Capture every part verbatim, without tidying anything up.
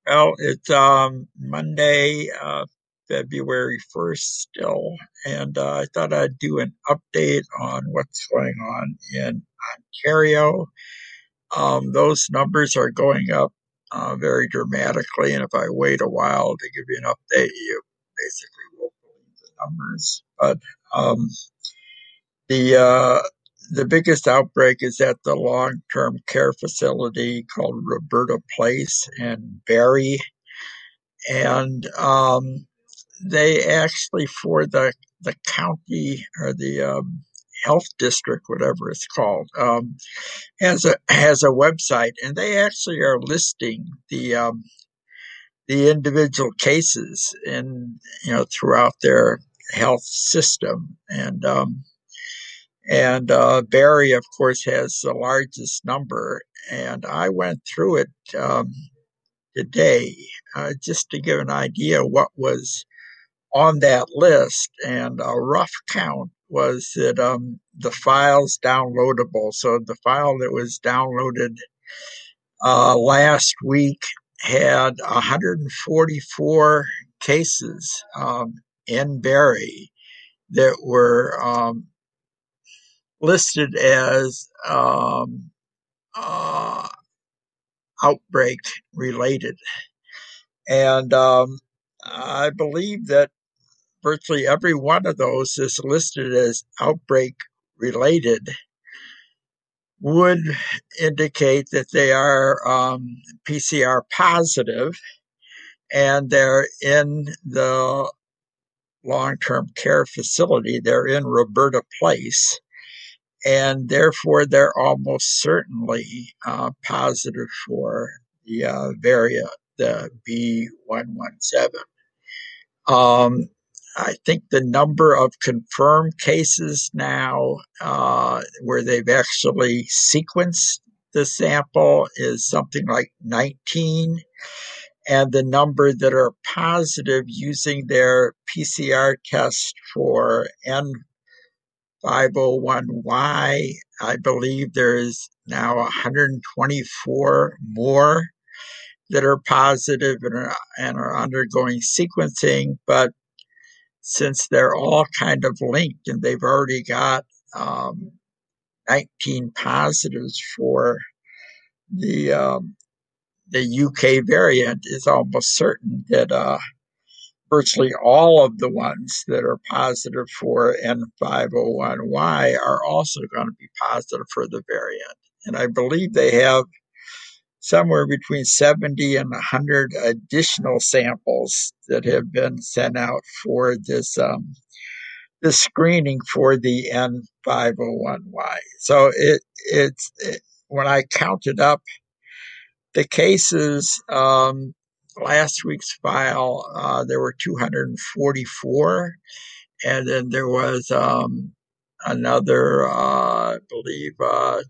Well, it's um, Monday, uh, February first still, and uh, I thought I'd do an update on what's going on in Ontario. Um, those numbers are going up uh, very dramatically, and if I wait a while to give you an update, you basically will believe the numbers. But um, the uh, the biggest outbreak is at the long-term care facility called Roberta Place in Barrie, and um, they actually for the the county or the um, health district, whatever it's called, um, has a has a website, and they actually are listing the um, the individual cases in you know throughout their health system, and um, and uh, Barrie, of course, has the largest number, and I went through it um, today uh, just to give an idea what was on that list, and a rough count was that um, the files downloadable. So the file that was downloaded uh, last week had one hundred forty-four cases um, in Barrie that were um, listed as um, uh, outbreak related. And um, I believe that virtually every one of those is listed as outbreak related would indicate that they are um, P C R positive and they're in the long-term care facility. They're in Roberta Place, and therefore they're almost certainly uh, positive for the uh, variant, the B one one seven. Um, I think the number of confirmed cases now uh, where they've actually sequenced the sample is something like nineteen. And the number that are positive using their P C R test for N five oh one Y, I believe there's now one hundred twenty-four more that are positive and are, and are undergoing sequencing. But since they're all kind of linked and they've already got um, nineteen positives for the um, the U K variant, it's almost certain that uh, virtually all of the ones that are positive for N five oh one Y are also going to be positive for the variant. And I believe they have somewhere between seventy and one hundred additional samples that have been sent out for this um, the screening for the N five oh one Y. So it it's it, when I counted up the cases, um, last week's file, uh, there were two hundred forty-four, and then there was um, another, uh, I believe, uh,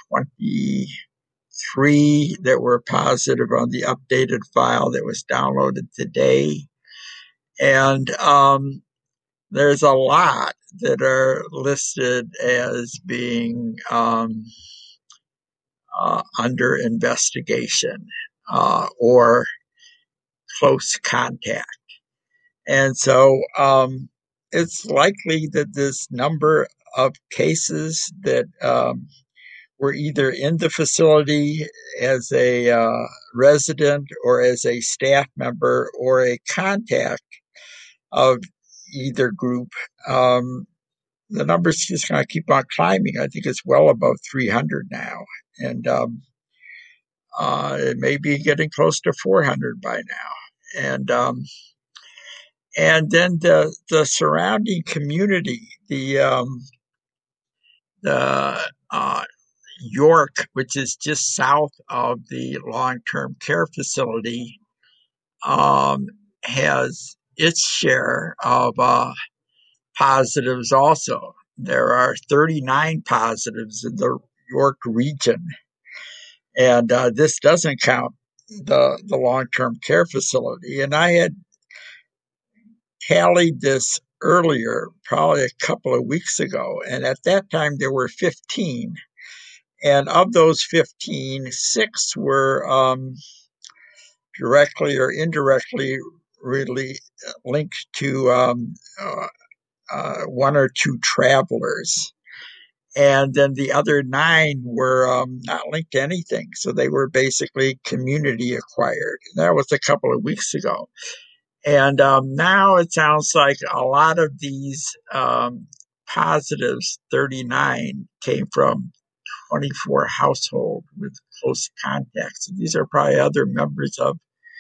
twenty-three that were positive on the updated file that was downloaded today. And um, there's a lot that are listed as being um, uh, under investigation uh, or close contact. And so um, it's likely that this number of cases that um, were either in the facility as a uh, resident or as a staff member or a contact of either group, um, the number's just going to keep on climbing. I think it's well above three hundred now. And um, uh, it may be getting close to four hundred by now. And um, and then the the surrounding community, the um, the uh, York, which is just south of the long-term care facility, um, has its share of uh, positives also. There are thirty-nine positives in the York region, and uh, this doesn't count the the long-term care facility. And I had tallied this earlier, probably a couple of weeks ago, and at that time there were fifteen. And of those fifteen, six were um, directly or indirectly really linked to um, uh, uh, one or two travelers. And then the other nine were um, not linked to anything. So they were basically community acquired. And that was a couple of weeks ago. And um, now it sounds like a lot of these um, positives, thirty-nine, came from twenty-four households with close contacts. And these are probably other members of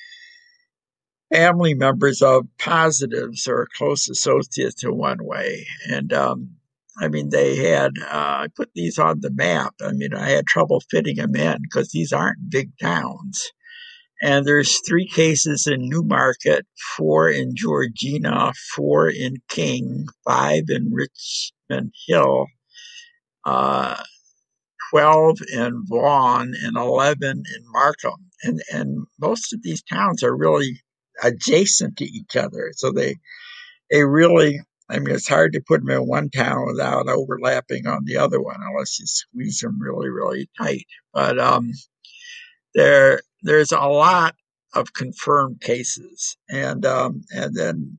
family members of positives or close associates in one way. And um, I mean, they had, uh, I put these on the map. I mean, I had trouble fitting them in because these aren't big towns. And there's three cases in Newmarket, four in Georgina, four in King, five in Richmond Hill, uh, twelve in Vaughan, and eleven in Markham. And, and most of these towns are really adjacent to each other. So they, they really, I mean, it's hard to put them in one town without overlapping on the other one unless you squeeze them really, really tight. But um, there, there's a lot of confirmed cases. And, um, and then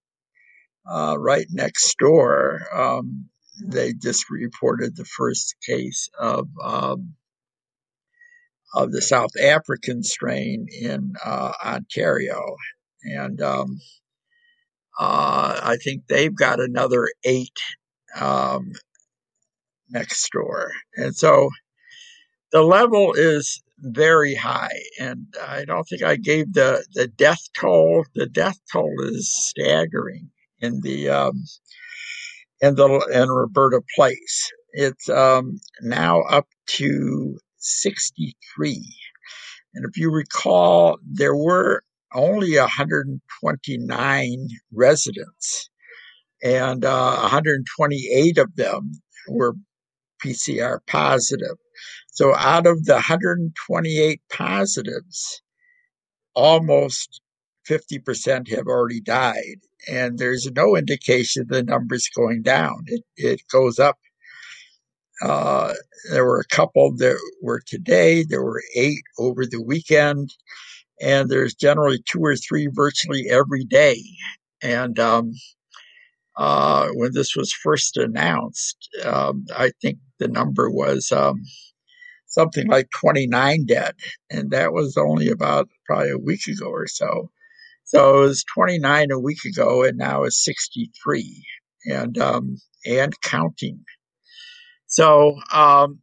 uh, right next door, um, they just reported the first case of um, of the South African strain in uh, Ontario. And um, uh, I think they've got another eight um, next door. And so the level is very high. And I don't think I gave the, the death toll. The death toll is staggering in the um, in the in Roberta Place. It's um, now up to sixty-three. And if you recall, there were only one hundred twenty-nine residents, and uh, one hundred twenty-eight of them were P C R positive. So out of the one hundred twenty-eight positives, almost fifty percent have already died. And there's no indication the number's going down. It, it goes up. Uh, there were a couple that were today. There were eight over the weekend. And there's generally two or three virtually every day. And um, uh, when this was first announced, um, I think the number was um, something like twenty-nine dead. And that was only about probably a week ago or so. So it was twenty-nine a week ago, and now it's sixty-three and um, and counting. So um,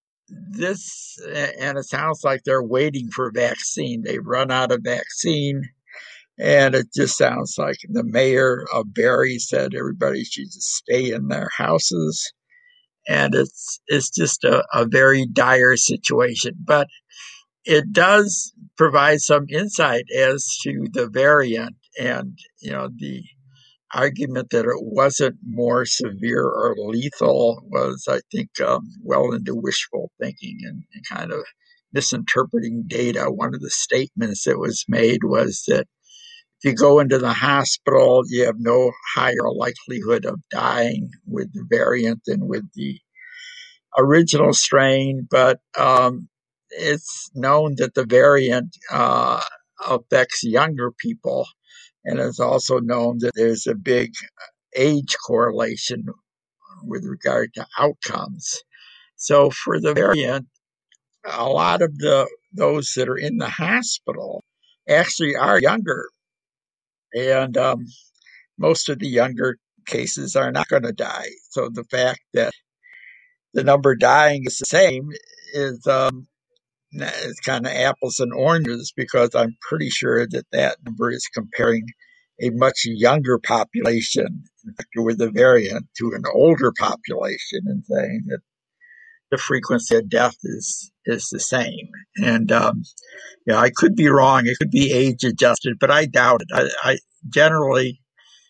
this, and it sounds like they're waiting for vaccine. They've run out of vaccine. And it just sounds like the mayor of Barrie said everybody should just stay in their houses. And it's it's just a, a very dire situation. But it does provide some insight as to the variant, and you know the argument that it wasn't more severe or lethal was, I think, um, well into wishful thinking and, and kind of misinterpreting data. One of the statements that was made was that if you go into the hospital, you have no higher likelihood of dying with the variant than with the original strain, but um, it's known that the variant uh, affects younger people, and it's also known that there's a big age correlation with regard to outcomes. So for the variant, a lot of the those that are in the hospital actually are younger, and um, most of the younger cases are not going to die. So the fact that the number dying is the same is um, it's kind of apples and oranges, because I'm pretty sure that that number is comparing a much younger population with the variant to an older population and saying that the frequency of death is is the same. And um, yeah, I could be wrong. It could be age adjusted, but I doubt it. I, I generally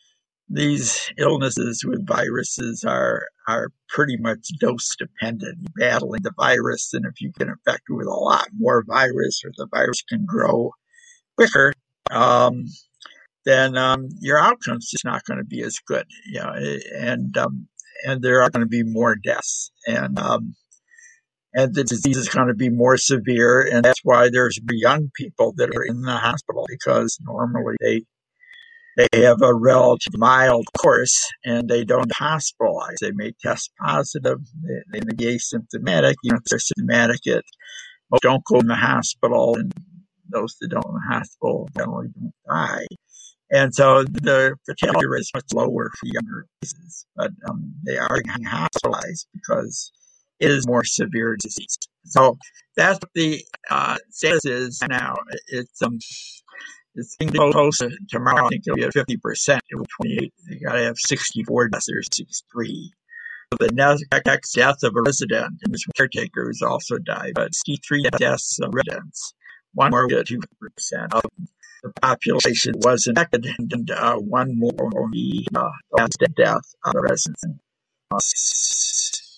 these illnesses with viruses are are pretty much dose dependent. You're battling the virus, and if you get infected with a lot more virus, or the virus can grow quicker, um, then um, your outcome's just not going to be as good. You know, and um, and there are going to be more deaths. And um, and the disease is going to be more severe. And that's why there's young people that are in the hospital, because normally they they have a relative mild course and they don't hospitalize. They may test positive, they, they may be asymptomatic. You know, if they're symptomatic, it most don't go in the hospital, and those that don't in the hospital generally don't die. And so the fatality rate is much lower for younger cases, but um, they are getting hospitalized because it is more severe disease. So that's what the uh, status is now. It's um, it's getting close to tomorrow. I think it'll be at fifty percent. It will twenty-eight. You got to have sixty-four deaths or sixty-three. The next death of a resident and his caretaker has also died, but sixty-three deaths of residents. One more than two percent of the population was infected, and uh, one more will be uh, last death of the residents.